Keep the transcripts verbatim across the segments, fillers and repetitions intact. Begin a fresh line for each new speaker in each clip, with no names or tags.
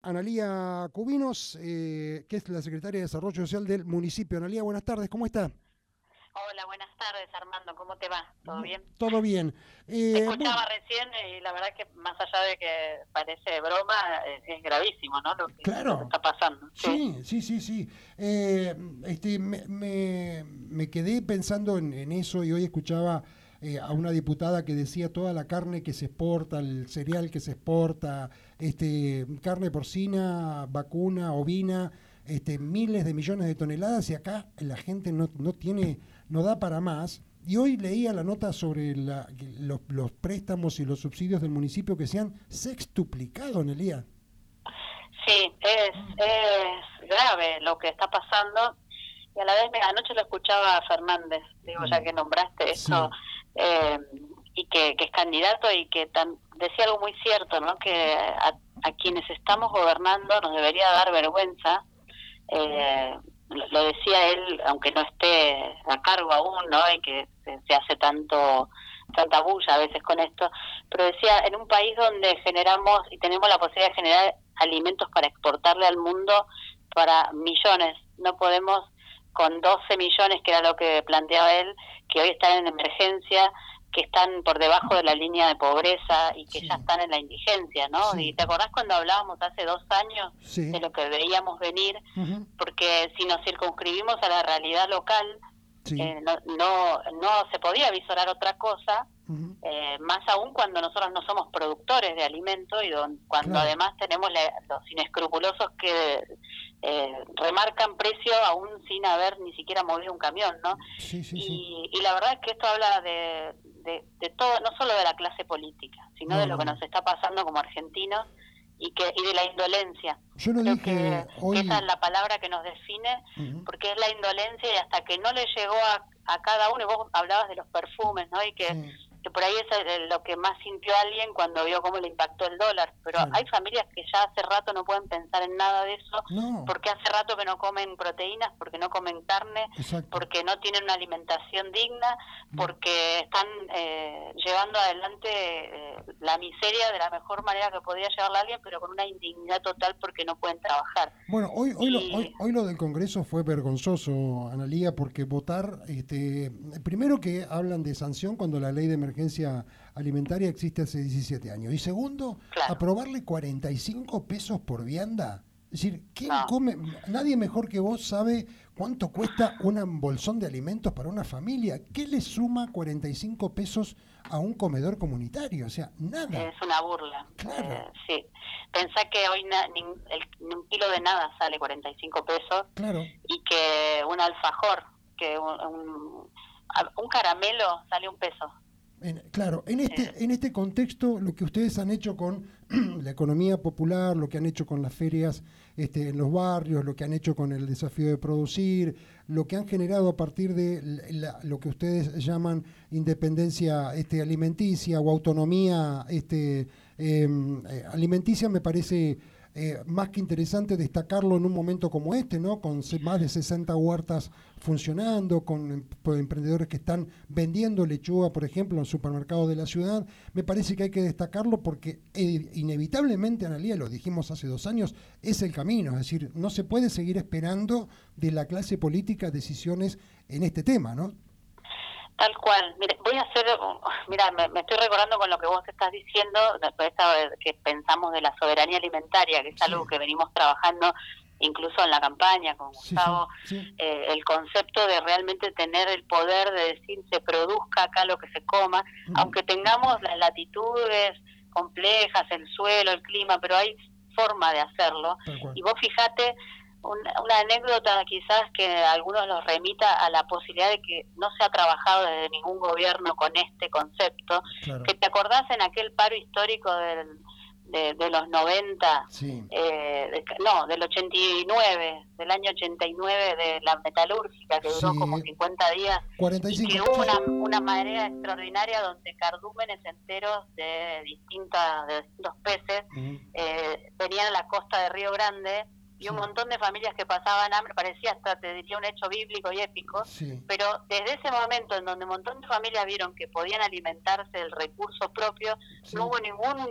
Analía Cubinos, eh, que es la secretaria de Desarrollo Social del municipio. Analía, buenas tardes, ¿cómo está?
Hola, buenas tardes, Armando, ¿cómo te va? ¿Todo bien?
Todo bien.
Te
Eh, bueno,
escuchaba recién y la verdad que más allá de que parece broma, es, es gravísimo, ¿no? Lo que, lo que
claro,
está pasando. Sí.
sí, sí, sí, sí. Eh, este, me, me, me quedé pensando en, en eso y hoy escuchaba eh, a una diputada que decía toda la carne que se exporta, el cereal que se exporta, este, carne porcina, vacuna, ovina, este, miles de millones de toneladas y acá la gente no, no tiene, no da para más. Y hoy leía la nota sobre la, los, los préstamos y los subsidios del municipio que se han sextuplicado en el día.
Sí, es, es grave lo que está pasando y a la vez me, anoche lo escuchaba a Fernández, digo, ya que nombraste esto,
Sí,
eh, y que, que es candidato y que tan, decía algo muy cierto, ¿no? Que a, a quienes estamos gobernando nos debería dar vergüenza. Eh, lo, lo decía él, aunque no esté a cargo aún, ¿no? Y que se, se hace tanto tanta bulla a veces con esto, pero decía, en un país donde generamos y tenemos la posibilidad de generar alimentos para exportarle al mundo para millones, no podemos con doce millones, que era lo que planteaba él, que hoy están en emergencia, que están por debajo de la línea de pobreza y que
sí,
ya están en la indigencia, ¿no? Y
sí,
te acordás cuando hablábamos hace dos años de
sí.
lo que veíamos venir,
Ujú,
porque si nos circunscribimos a la realidad local,
sí.
eh, no, no, no se podía visorar otra cosa,
Ujú,
eh, más aún cuando nosotros no somos productores de alimentos y don, cuando
claro.
además tenemos la, los inescrupulosos que eh, remarcan precio aún sin haber ni siquiera movido un camión, ¿no?
Sí, sí, sí.
Y, y la verdad es que esto habla de, de, de todo, no solo de la clase política, sino
No,
de lo
no,
que
no.
nos está pasando como argentinos y que y de la indolencia.
Yo lo
Creo que,
dije
que esa es
hoy.
la palabra que nos define,
Ujú,
porque es la indolencia y hasta que no le llegó a, a cada uno, y vos hablabas de los perfumes, ¿no? Y que,
sí,
que por ahí es lo que más sintió alguien cuando vio cómo le impactó el dólar, pero
claro.
hay familias que ya hace rato no pueden pensar en nada de eso,
No,
porque hace rato que no comen proteínas, porque no comen carne,
exacto.
porque no tienen una alimentación digna,
Mm.
porque están eh, llevando adelante eh, la miseria de la mejor manera que podía llevarla alguien, pero con una indignidad total porque no pueden trabajar.
Bueno, hoy, hoy, lo, hoy,
Y
hoy lo del Congreso fue vergonzoso, Analía, porque votar, este, primero que hablan de sanción cuando la ley de emergencia alimentaria existe hace diecisiete años. Y segundo,
claro,
aprobarle cuarenta y cinco pesos por vianda. Es decir, ¿quién
no,
come? Nadie mejor que vos sabe cuánto cuesta un bolsón de alimentos para una familia. ¿Qué le suma cuarenta y cinco pesos a un comedor comunitario? O sea, nada.
es una burla.
Claro,
Eh, sí, pensá que hoy na, ni, el, un kilo de nada sale cuarenta y cinco pesos
claro.
y que un alfajor, que un, un, un caramelo sale un peso.
En- claro, en
Eh,
este, en este contexto, lo que ustedes han hecho con la economía popular, lo que han hecho con las ferias este, en los barrios, lo que han hecho con el desafío de producir, lo que han generado a partir de la- lo que ustedes llaman independencia este, alimenticia o autonomía este, em, eh, alimenticia, me parece eh, más que interesante destacarlo en un momento como este, ¿no? Con se- más de sesenta huertas funcionando, con em- por emprendedores que están vendiendo lechuga, por ejemplo, en el supermercado de la ciudad. Me parece que hay que destacarlo porque eh, inevitablemente, Analía, lo dijimos hace dos años, es el camino. Es decir, no se puede seguir esperando de la clase política decisiones en este tema, ¿no?
Tal cual. Mire, voy a hacer, mira, me, me estoy recordando con lo que vos estás diciendo, después que pensamos de la soberanía alimentaria, que es
Sí,
algo que venimos trabajando incluso en la campaña con
sí, sí,
Gustavo,
sí.
eh, el concepto de realmente tener el poder de decir se produzca acá lo que se coma,
Ujú,
aunque tengamos las latitudes complejas, el suelo, el clima, pero hay forma de hacerlo.
tal cual.
Y vos fijate, una, una anécdota quizás que a algunos los remita a la posibilidad de que no se ha trabajado desde ningún gobierno con este concepto,
Claro.
que te acordás en aquel paro histórico del, de, de los noventa,
Sí,
eh, de, no, del ochenta y nueve, del año ochenta y nueve de la metalúrgica que duró como
sí.
cincuenta días
cuarenta y
y que
cinco
hubo
sí.
una, una marea extraordinaria donde cardúmenes enteros de distintas de distintos peces
Ujú,
eh, venían a la costa de Río Grande y
sí,
un montón de familias que pasaban hambre, parecía hasta, te diría, un hecho bíblico y épico,
sí,
pero desde ese momento en donde un montón de familias vieron que podían alimentarse del recurso propio, no
sí.
hubo ningún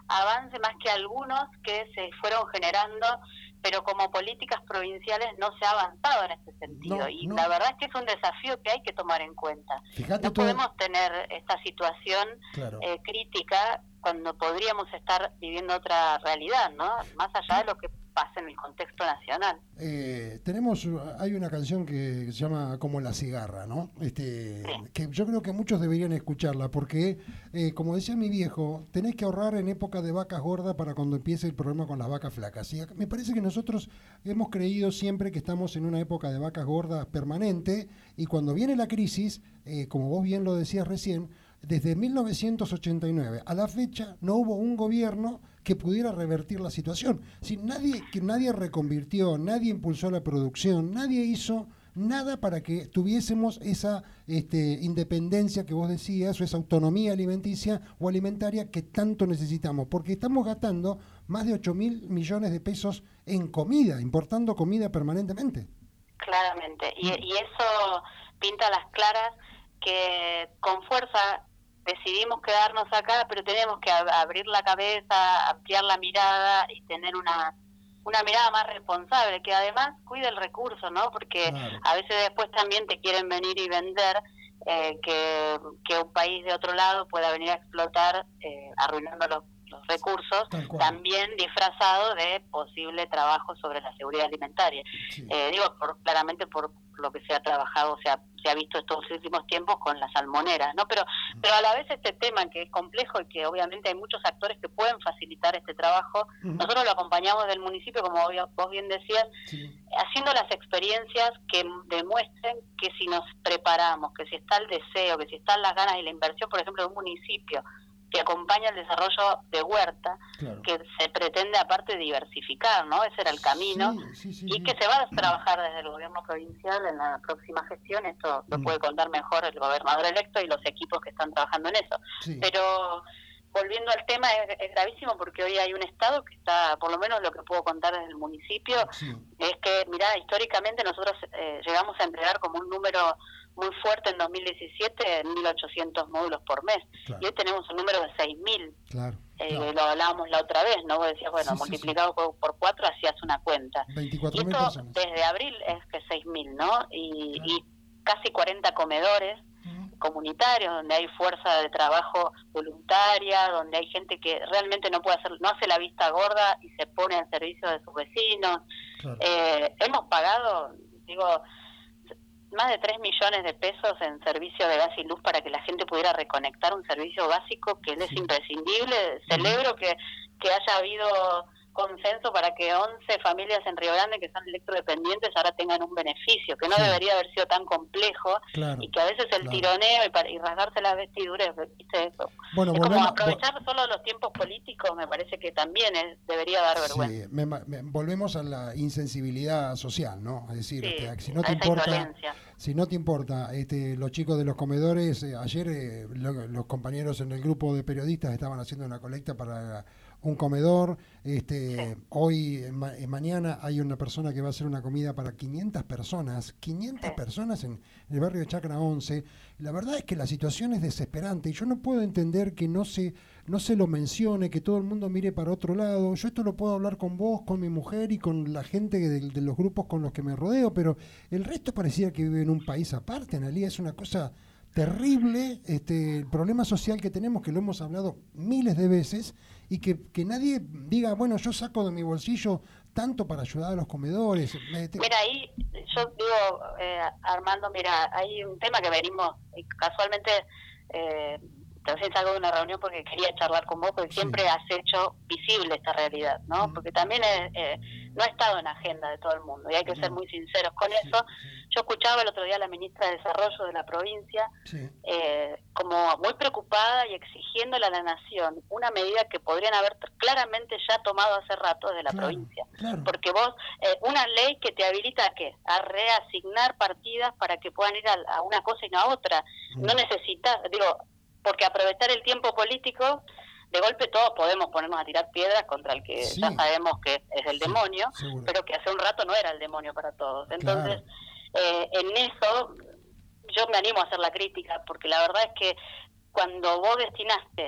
avance más que algunos que se fueron generando, pero como políticas provinciales no se ha avanzado en este sentido. No, y no. La verdad es que es un desafío que hay que tomar en cuenta. Fíjate no todo... podemos tener esta situación claro. eh, crítica cuando podríamos estar viviendo otra realidad, ¿no? Más allá de lo que pasa en el contexto nacional.
Eh, tenemos, hay una canción que se llama Como la cigarra, ¿no? Este, sí. Que yo creo que muchos deberían escucharla, porque, eh, como decía mi viejo, tenés que ahorrar en época de vacas gordas para cuando empiece el problema con las vacas flacas. Y me parece que nosotros hemos creído siempre que estamos en una época de vacas gordas permanente, y cuando viene la crisis, eh, como vos bien lo decías recién, desde mil novecientos ochenta y nueve a la fecha no hubo un gobierno que pudiera revertir la situación. Si nadie, que nadie reconvirtió, nadie impulsó la producción, nadie hizo nada para que tuviésemos esa este, independencia que vos decías, o esa autonomía alimenticia o alimentaria que tanto necesitamos, porque estamos gastando más de ocho mil millones de pesos en comida, importando comida permanentemente.
Claramente, y, y eso pinta a las claras que con fuerza decidimos quedarnos acá, pero tenemos que ab- abrir la cabeza, ampliar la mirada y tener una una mirada más responsable, que además cuide el recurso, ¿no? Porque claro. a veces después también te quieren venir y vender eh, que, que un país de otro lado pueda venir a explotar, eh, arruinando los, los recursos, también disfrazado de posible trabajo sobre la seguridad alimentaria. Sí. Eh, digo, por, claramente por lo que se ha trabajado, se ha, se ha visto estos últimos tiempos con las salmoneras, ¿no? Pero, uh-huh. pero a la vez este tema que es complejo y que obviamente hay muchos actores que pueden facilitar este trabajo, uh-huh. nosotros lo acompañamos del municipio, como vos bien decías, sí. haciendo las experiencias que demuestren que si nos preparamos, que si está el deseo, que si están las ganas y la inversión, por ejemplo, de un municipio que acompaña el desarrollo de huerta, claro. que se pretende aparte diversificar, ¿no? Ese era el camino, sí, sí, sí, y sí. que se va a trabajar desde el gobierno provincial en la próxima gestión. Esto lo mm. puede contar mejor el gobernador electo y los equipos que están trabajando en eso. Sí. Pero volviendo al tema, es, es gravísimo porque hoy hay un estado que está, por lo menos lo que puedo contar desde el municipio, sí. es que, mirá, históricamente nosotros eh, llegamos a entregar como un número muy fuerte en dos mil diecisiete, mil ochocientos módulos por mes. Claro. Y hoy tenemos un número de seis mil. Claro, eh, claro. Lo hablábamos la otra vez, ¿no? Vos decías, bueno, sí, multiplicado sí, sí. Por, por cuatro hacías una cuenta.
veinticuatro mil
personas. Desde abril es que seis mil, ¿no? Y, claro. y casi cuarenta comedores uh-huh. comunitarios, donde hay fuerza de trabajo voluntaria, donde hay gente que realmente no puede hacer, no hace la vista gorda y se pone al servicio de sus vecinos. Claro. Eh, hemos pagado, digo, más de tres millones de pesos en servicio de gas y luz para que la gente pudiera reconectar un servicio básico que sí. es imprescindible. Celebro que, que haya habido consenso para que once familias en Río Grande que son electrodependientes ahora tengan un beneficio, que no sí. debería haber sido tan complejo, claro, y que a veces el claro. tironeo y, para, y rasgarse las vestiduras, ¿viste eso? Bueno, es volvemos, como aprovechar vo- solo los tiempos políticos, me parece que también es, debería dar vergüenza.
Sí, me, me, volvemos a la insensibilidad social, ¿no? Es decir,
sí,
este, si no te importa, si no te importa, este, los chicos de los comedores, eh, ayer eh, lo, los compañeros en el grupo de periodistas estaban haciendo una colecta para un comedor, este, sí. hoy, ma- mañana hay una persona que va a hacer una comida para quinientas personas, quinientas sí. personas en, en el barrio de Chacra once. La verdad es que la situación es desesperante y yo no puedo entender que no se, no se lo mencione, que todo el mundo mire para otro lado. Yo esto lo puedo hablar con vos, con mi mujer y con la gente de, de los grupos con los que me rodeo, pero el resto pareciera que vive en un país aparte. Analía, es una cosa terrible, este, el problema social que tenemos, que lo hemos hablado miles de veces, y que, que nadie diga, bueno, yo saco de mi bolsillo tanto para ayudar a los comedores.
Mira, ahí yo digo, eh, Armando, mira, hay un tema que venimos, casualmente, eh, recién salgo de una reunión porque quería charlar con vos, porque sí. siempre has hecho visible esta realidad, ¿no? Mm. Porque también es, eh, no ha estado en agenda de todo el mundo, y hay que no. ser muy sinceros con sí, eso. Sí. Yo escuchaba el otro día a la ministra de Desarrollo de la provincia, sí. eh, como muy preocupada y exigiéndole a la Nación una medida que podrían haber claramente ya tomado hace rato desde la claro, provincia. Claro. Porque vos, eh, una ley que te habilita ¿a qué? A reasignar partidas para que puedan ir a, a una cosa y no a otra. Mm. No necesitas, digo, porque aprovechar el tiempo político, de golpe todos podemos ponernos a tirar piedras contra el que sí. ya sabemos que es el sí, demonio, seguro. Pero que hace un rato no era el demonio para todos. Entonces, claro. eh, en eso yo me animo a hacer la crítica, porque la verdad es que cuando vos destinaste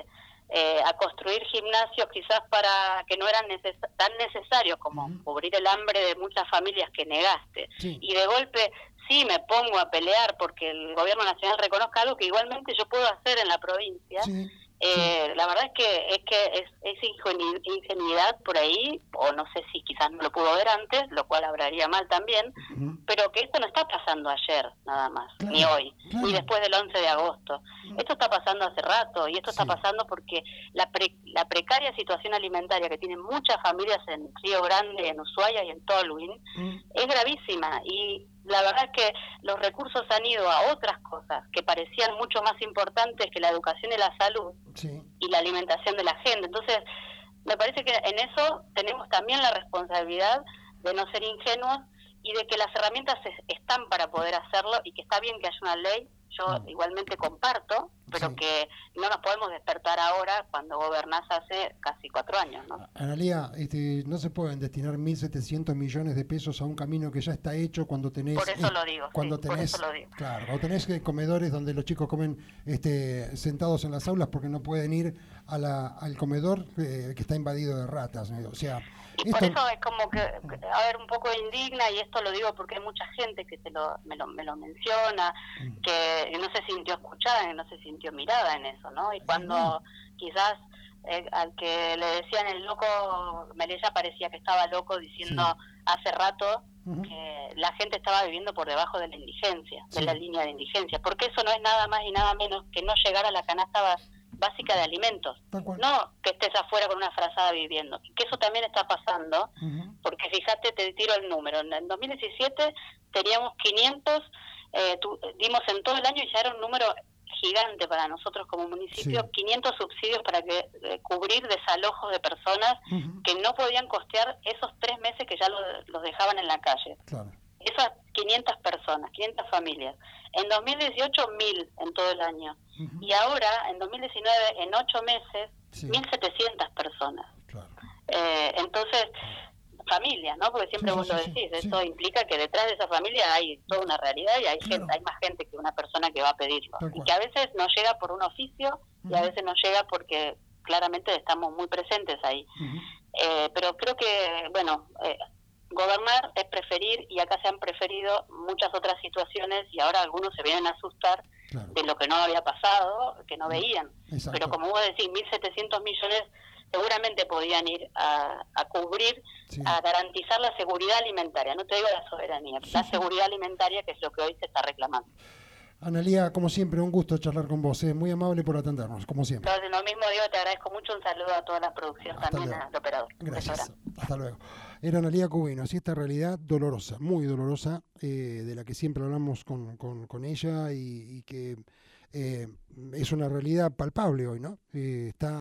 eh, a construir gimnasios quizás para que no eran neces tan necesarios como uh-huh. cubrir el hambre de muchas familias que negaste. Sí. Y de golpe sí me pongo a pelear porque el gobierno nacional reconozca algo que igualmente yo puedo hacer en la provincia. Sí. Eh, sí. La verdad es que es que es, es ingenu ingenuidad por ahí, o no sé si quizás no lo pudo ver antes, lo cual hablaría mal también, uh-huh. pero que esto no está pasando ayer nada más, claro, ni hoy, claro. ni después del once de agosto. Uh-huh. Esto está pasando hace rato, y esto sí. está pasando porque la, pre la precaria situación alimentaria que tienen muchas familias en Río Grande, en Ushuaia y en Tolwyn, uh-huh. es gravísima, y la verdad es que los recursos han ido a otras cosas que parecían mucho más importantes que la educación y la salud sí. y la alimentación de la gente. Entonces, me parece que en eso tenemos también la responsabilidad de no ser ingenuos y de que las herramientas están para poder hacerlo y que está bien que haya una ley. Yo mm. igualmente comparto, pero sí. que no nos podemos despertar ahora cuando gobernás hace casi cuatro años, ¿no?
Analía, este, no se pueden destinar mil setecientos millones de pesos a un camino que ya está hecho cuando tenés...
Por eso eh, lo digo,
cuando
sí,
tenés,
por eso lo digo.
Claro, cuando tenés comedores donde los chicos comen este, sentados en las aulas porque no pueden ir a la, al comedor eh, que está invadido de ratas, ¿no? O sea...
Y por esto... eso es como que, a ver, un poco indigna, y esto lo digo porque hay mucha gente que se lo, me, lo, me lo menciona, mm. que no se sintió escuchada, que no se sintió mirada en eso, ¿no? Y cuando mm. quizás eh, al que le decían el loco, Melella parecía que estaba loco diciendo sí. hace rato uh-huh. que la gente estaba viviendo por debajo de la indigencia, sí. de la línea de indigencia, porque eso no es nada más y nada menos que no llegar a la canasta básica de alimentos, no que estés afuera con una frazada viviendo, que eso también está pasando, uh-huh. porque fíjate, te tiro el número, en dos mil diecisiete teníamos quinientos, eh, tu, dimos en todo el año y ya era un número gigante para nosotros como municipio, sí. quinientos subsidios para que eh, cubrir desalojos de personas uh-huh. que no podían costear esos tres meses que ya los, los dejaban en la calle. Claro. Esas quinientas personas, quinientas familias. En dos mil dieciocho, mil en todo el año. Uh-huh. Y ahora, en dos mil diecinueve, en ocho meses, sí. mil setecientas personas. Claro. Eh, entonces, familia, ¿no? Porque siempre sí, vos sí, lo decís, sí, eso sí. implica que detrás de esa familia hay toda una realidad y hay, claro. gente, hay más gente que una persona que va a pedirlo. Y que a veces no llega por un oficio uh-huh. y a veces no llega porque claramente estamos muy presentes ahí. Uh-huh. eh, pero creo que, bueno... Eh, gobernar es preferir, y acá se han preferido muchas otras situaciones y ahora algunos se vienen a asustar claro. de lo que no había pasado, que no veían. Exacto. Pero como vos decís, mil setecientos millones seguramente podían ir a, a cubrir, sí. a garantizar la seguridad alimentaria, no te digo la soberanía, sí, la sí. seguridad alimentaria, que es lo que hoy se está reclamando.
Analía, como siempre, un gusto charlar con vos, ¿eh? Muy amable por atendernos, como siempre.
Entonces, lo mismo digo, te agradezco mucho, un saludo a toda la producción, hasta también luego. Al operador.
Gracias, hasta luego. Era Analía Cubino, así esta realidad dolorosa, muy dolorosa, eh, de la que siempre hablamos con, con, con ella y, y que eh, es una realidad palpable hoy, ¿no? Eh, está